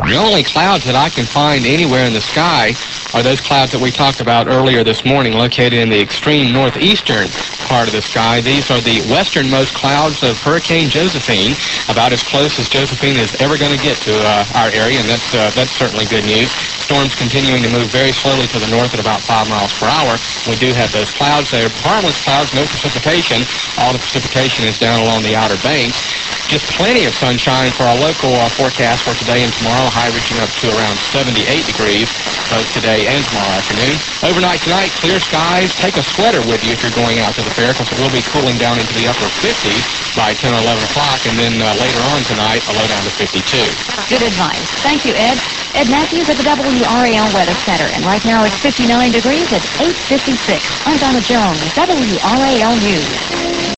The only clouds that I can find anywhere in the sky are those clouds that we talked about earlier this morning, located in the extreme northeastern part of the sky. These are the westernmost clouds of Hurricane Josephine, about as close as Josephine is ever going to get to our area, and that's certainly good news. Storms continuing to move very slowly to the north at about 5 miles per hour. We do have those clouds there. Harmless clouds, no precipitation. All the precipitation is down along the outer banks. Just plenty of sunshine for our local forecast for today and tomorrow, high reaching up to around 78 degrees both today and tomorrow afternoon. Overnight tonight, clear skies. Take a sweater with you if you're going out to the fair, because it will be cooling down into the upper 50s by 10 or 11 o'clock, and then later on tonight, a low down to 52. Good advice. Thank you, Ed. Ed Matthews at the WRAL Weather Center, and right now it's 59 degrees at 8:56. I'm Donna Jones, WRAL News.